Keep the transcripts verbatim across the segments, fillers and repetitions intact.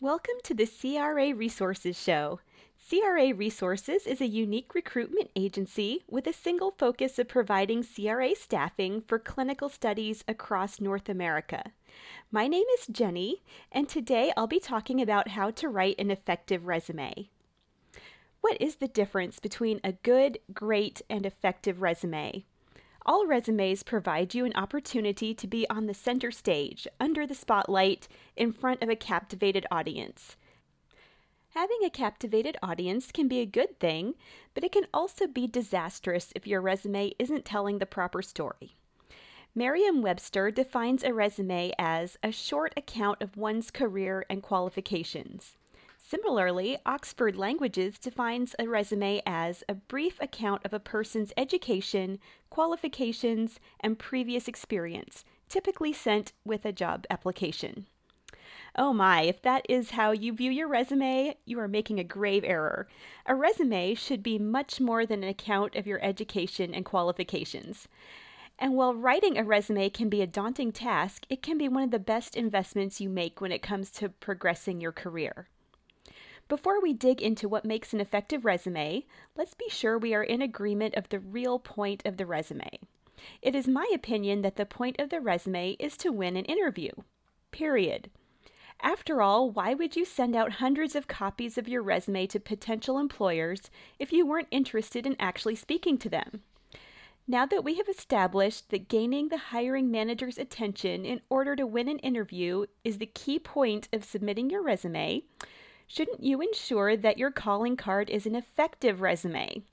Welcome to the C R A Resources Show. C R A Resources is a unique recruitment agency with a single focus of providing C R A staffing for clinical studies across North America. My name is Jenny, and today I'll be talking about how to write an effective resume. What is the difference between a good, great, and effective resume? All resumes provide you an opportunity to be on the center stage, under the spotlight, in front of a captivated audience. Having a captivated audience can be a good thing, but it can also be disastrous if your resume isn't telling the proper story. Merriam-Webster defines a resume as a short account of one's career and qualifications. Similarly, Oxford Languages defines a resume as a brief account of a person's education, qualifications, and previous experience, typically sent with a job application. Oh my, if that is how you view your resume, you are making a grave error. A resume should be much more than an account of your education and qualifications. And while writing a resume can be a daunting task, it can be one of the best investments you make when it comes to progressing your career. Before we dig into what makes an effective resume, let's be sure we are in agreement of the real point of the resume. It is my opinion that the point of the resume is to win an interview. Period. After all, why would you send out hundreds of copies of your resume to potential employers if you weren't interested in actually speaking to them? Now that we have established that gaining the hiring manager's attention in order to win an interview is the key point of submitting your resume, shouldn't you ensure that your calling card is an effective resume?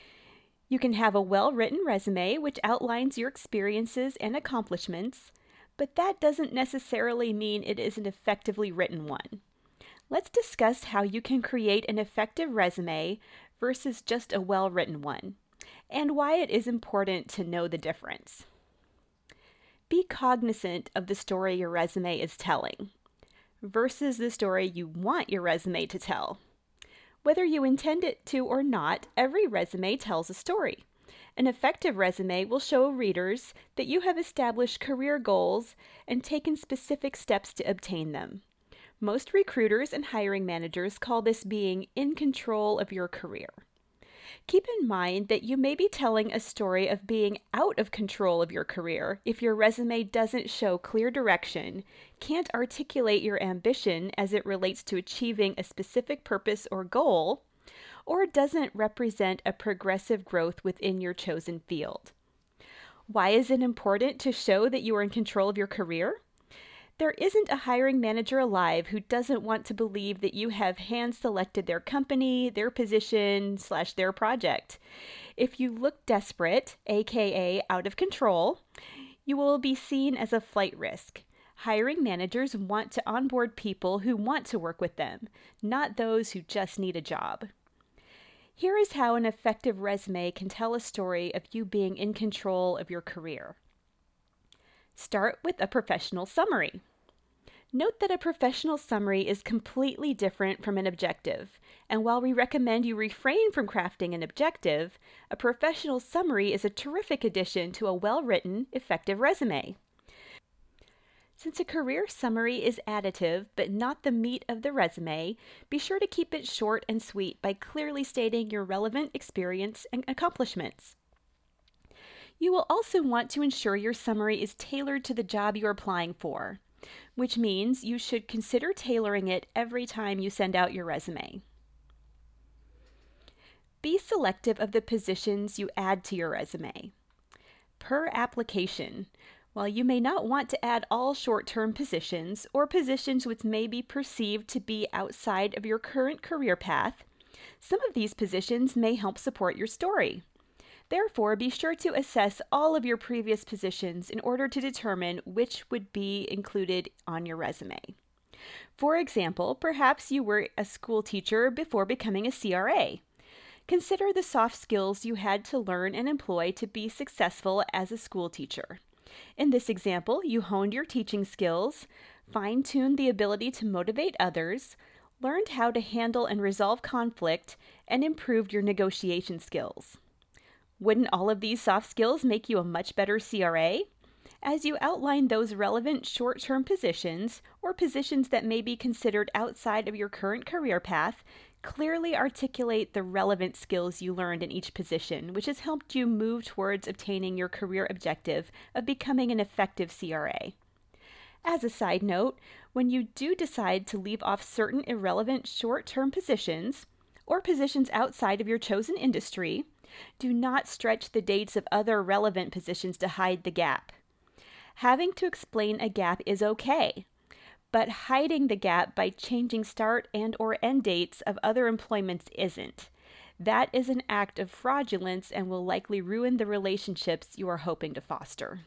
You can have a well-written resume which outlines your experiences and accomplishments, but that doesn't necessarily mean it is an effectively written one. Let's discuss how you can create an effective resume versus just a well-written one, and why it is important to know the difference. Be cognizant of the story your resume is telling versus the story you want your resume to tell. Whether you intend it to or not, every resume tells a story. An effective resume will show readers that you have established career goals and taken specific steps to obtain them. Most recruiters and hiring managers call this being in control of your career. Keep in mind that you may be telling a story of being out of control of your career if your resume doesn't show clear direction, can't articulate your ambition as it relates to achieving a specific purpose or goal, or doesn't represent a progressive growth within your chosen field. Why is it important to show that you are in control of your career? There isn't a hiring manager alive who doesn't want to believe that you have hand-selected their company, their position, slash their project. If you look desperate, aka out of control, you will be seen as a flight risk. Hiring managers want to onboard people who want to work with them, not those who just need a job. Here is how an effective resume can tell a story of you being in control of your career. Start with a professional summary. Note that a professional summary is completely different from an objective, and while we recommend you refrain from crafting an objective, a professional summary is a terrific addition to a well-written, effective resume. Since a career summary is additive but not the meat of the resume, be sure to keep it short and sweet by clearly stating your relevant experience and accomplishments. You will also want to ensure your summary is tailored to the job you're applying for, which means you should consider tailoring it every time you send out your resume. Be selective of the positions you add to your resume. Per application, while you may not want to add all short-term positions or positions which may be perceived to be outside of your current career path, some of these positions may help support your story. Therefore, be sure to assess all of your previous positions in order to determine which would be included on your resume. For example, perhaps you were a school teacher before becoming a C R A. Consider the soft skills you had to learn and employ to be successful as a school teacher. In this example, you honed your teaching skills, fine-tuned the ability to motivate others, learned how to handle and resolve conflict, and improved your negotiation skills. Wouldn't all of these soft skills make you a much better C R A? As you outline those relevant short-term positions or positions that may be considered outside of your current career path, clearly articulate the relevant skills you learned in each position, which has helped you move towards obtaining your career objective of becoming an effective C R A. As a side note, when you do decide to leave off certain irrelevant short-term positions or positions outside of your chosen industry, do not stretch the dates of other relevant positions to hide the gap. Having to explain a gap is okay, but hiding the gap by changing start and or end dates of other employments isn't. That is an act of fraudulence and will likely ruin the relationships you are hoping to foster.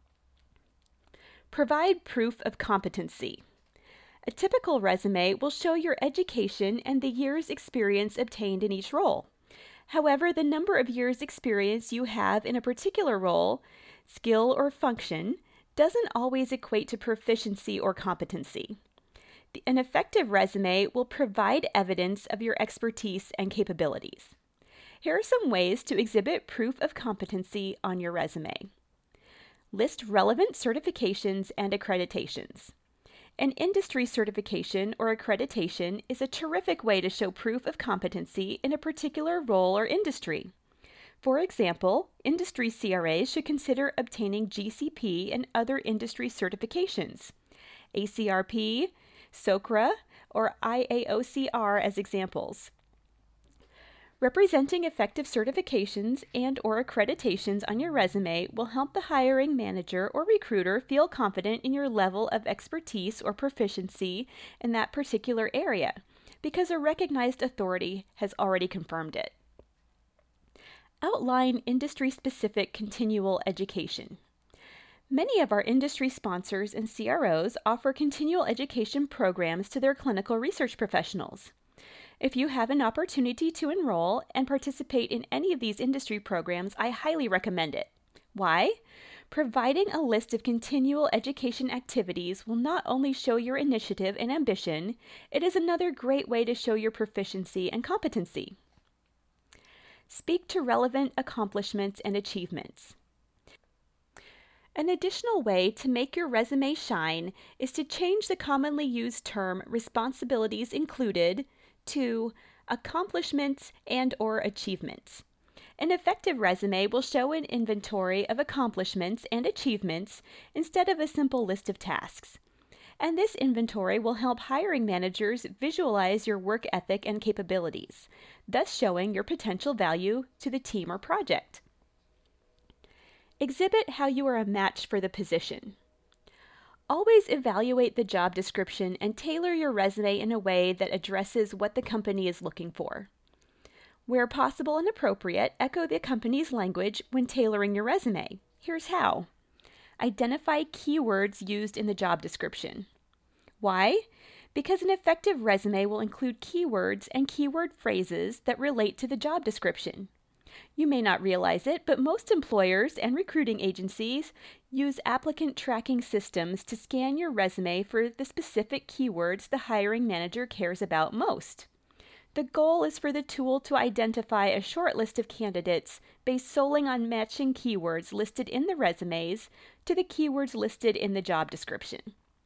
Provide proof of competency. A typical resume will show your education and the years' experience obtained in each role. However, the number of years' experience you have in a particular role, skill, or function doesn't always equate to proficiency or competency. An effective resume will provide evidence of your expertise and capabilities. Here are some ways to exhibit proof of competency on your resume. List relevant certifications and accreditations. An industry certification or accreditation is a terrific way to show proof of competency in a particular role or industry. For example, industry C R As should consider obtaining G C P and other industry certifications, A C R P, SOCRA, or I A O C R as examples. Representing effective certifications and or accreditations on your resume will help the hiring manager or recruiter feel confident in your level of expertise or proficiency in that particular area, because a recognized authority has already confirmed it. Outline industry-specific continual education. Many of our industry sponsors and C R Os offer continual education programs to their clinical research professionals. If you have an opportunity to enroll and participate in any of these industry programs, I highly recommend it. Why? Providing a list of continual education activities will not only show your initiative and ambition, it is another great way to show your proficiency and competency. Speak to relevant accomplishments and achievements. An additional way to make your resume shine is to change the commonly used term responsibilities included to accomplishments and or achievements. An effective resume will show an inventory of accomplishments and achievements instead of a simple list of tasks. And this inventory will help hiring managers visualize your work ethic and capabilities, thus showing your potential value to the team or project. Exhibit how you are a match for the position. Always evaluate the job description and tailor your resume in a way that addresses what the company is looking for. Where possible and appropriate, echo the company's language when tailoring your resume. Here's how. Identify keywords used in the job description. Why? Because an effective resume will include keywords and keyword phrases that relate to the job description. You may not realize it, but most employers and recruiting agencies use applicant tracking systems to scan your resume for the specific keywords the hiring manager cares about most. The goal is for the tool to identify a short list of candidates based solely on matching keywords listed in the resumes to the keywords listed in the job description.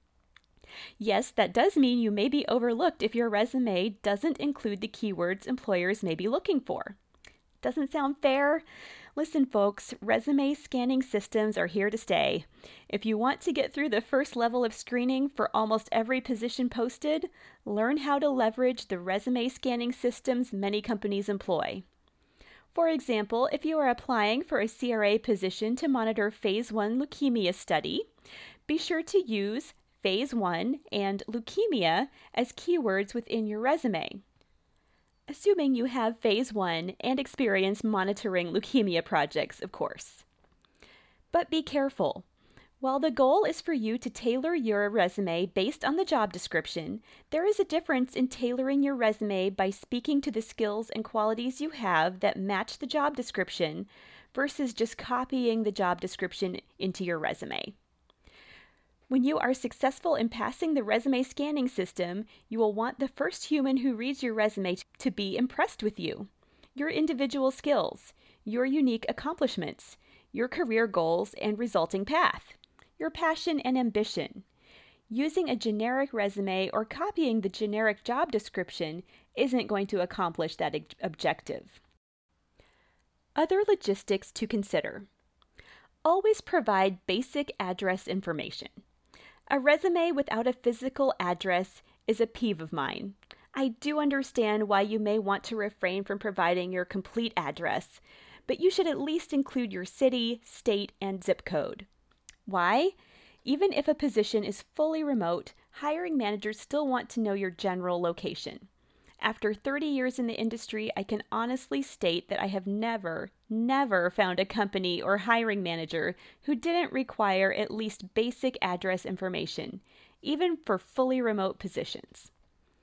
Yes, that does mean you may be overlooked if your resume doesn't include the keywords employers may be looking for. Doesn't sound fair? Listen, folks, resume scanning systems are here to stay. If you want to get through the first level of screening for almost every position posted, learn how to leverage the resume scanning systems many companies employ. For example, if you are applying for a C R A position to monitor phase one leukemia study, be sure to use phase one and leukemia as keywords within your resume, assuming you have phase one and experience monitoring leukemia projects, of course. But be careful. While the goal is for you to tailor your resume based on the job description, there is a difference in tailoring your resume by speaking to the skills and qualities you have that match the job description versus just copying the job description into your resume. When you are successful in passing the resume scanning system, you will want the first human who reads your resume to be impressed with you, your individual skills, your unique accomplishments, your career goals, and resulting path. your passion and ambition. Using a generic resume or copying the generic job description isn't going to accomplish that objective. Other logistics to consider. Always provide basic address information. A resume without a physical address is a peeve of mine. I do understand why you may want to refrain from providing your complete address, but you should at least include your city, state, and zip code. Why? Even if a position is fully remote, hiring managers still want to know your general location. After thirty years in the industry, I can honestly state that I have never, never found a company or hiring manager who didn't require at least basic address information, even for fully remote positions.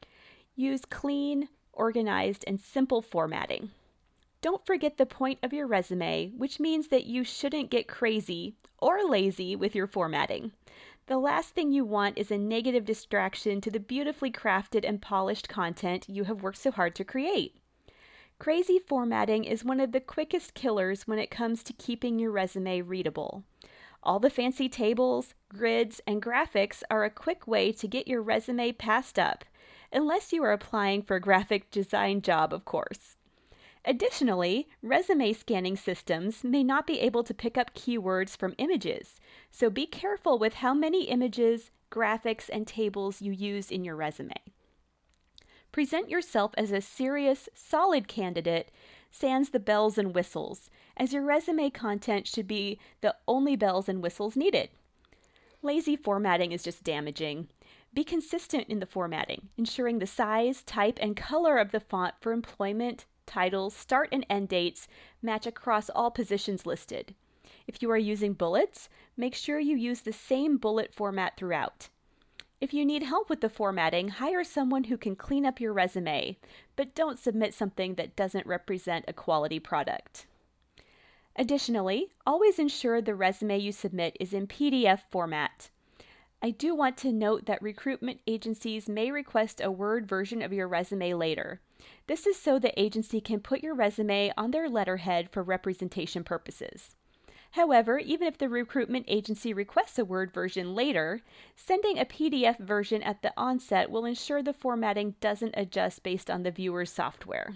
Use clean, organized, and simple formatting. Don't forget the point of your resume, which means that you shouldn't get crazy or lazy with your formatting. The last thing you want is a negative distraction to the beautifully crafted and polished content you have worked so hard to create. Crazy formatting is one of the quickest killers when it comes to keeping your resume readable. All the fancy tables, grids, and graphics are a quick way to get your resume passed up, unless you are applying for a graphic design job, of course. Additionally, resume scanning systems may not be able to pick up keywords from images, so be careful with how many images, graphics, and tables you use in your resume. Present yourself as a serious, solid candidate, sans the bells and whistles, as your resume content should be the only bells and whistles needed. Lazy formatting is just damaging. Be consistent in the formatting, ensuring the size, type, and color of the font for employment, titles, start and end dates match across all positions listed. If you are using bullets, make sure you use the same bullet format throughout. If you need help with the formatting, hire someone who can clean up your resume, but don't submit something that doesn't represent a quality product. Additionally, always ensure the resume you submit is in P D F format. I do want to note that recruitment agencies may request a Word version of your resume later. This is so the agency can put your resume on their letterhead for representation purposes. However, even if the recruitment agency requests a Word version later, sending a P D F version at the onset will ensure the formatting doesn't adjust based on the viewer's software.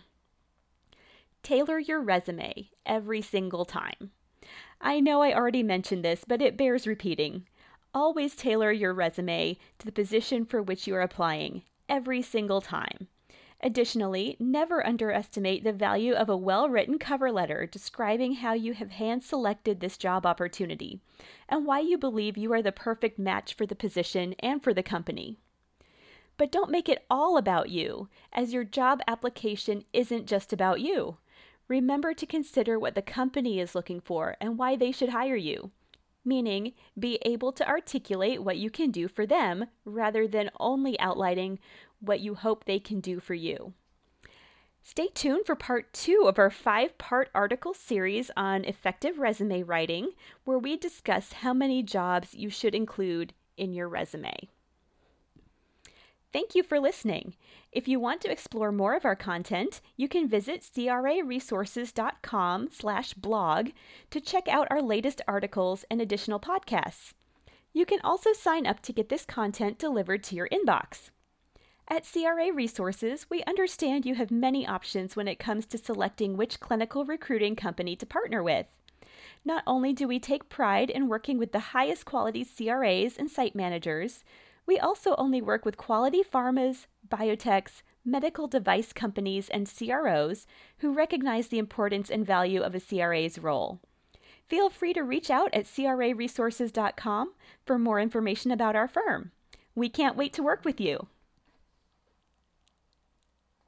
Tailor your resume every single time. I know I already mentioned this, but it bears repeating. Always tailor your resume to the position for which you are applying, every single time. Additionally, never underestimate the value of a well-written cover letter describing how you have hand-selected this job opportunity and why you believe you are the perfect match for the position and for the company. But don't make it all about you, as your job application isn't just about you. Remember to consider what the company is looking for and why they should hire you. Meaning, be able to articulate what you can do for them rather than only outlining what you hope they can do for you. Stay tuned for part two of our five-part article series on effective resume writing, where we discuss how many jobs you should include in your resume. Thank you for listening. If you want to explore more of our content, you can visit c r a resources dot com slash blog to check out our latest articles and additional podcasts. You can also sign up to get this content delivered to your inbox. At C R A Resources, we understand you have many options when it comes to selecting which clinical recruiting company to partner with. Not only do we take pride in working with the highest quality C R As and site managers, we also only work with quality pharmas, biotechs, medical device companies, and C R Os who recognize the importance and value of a C R A's role. Feel free to reach out at c r a resources dot com for more information about our firm. We can't wait to work with you.